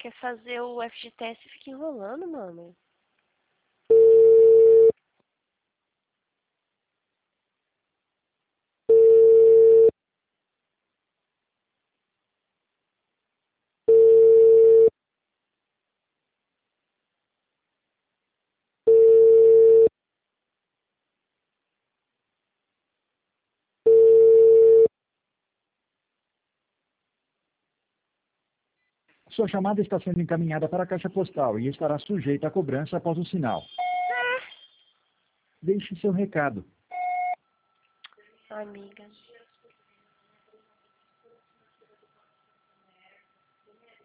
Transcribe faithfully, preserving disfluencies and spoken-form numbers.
quer fazer o F G T S e fica enrolando, mano. Sua chamada está sendo encaminhada para a caixa postal e estará sujeita a cobrança após o sinal. Deixe seu recado. Amiga.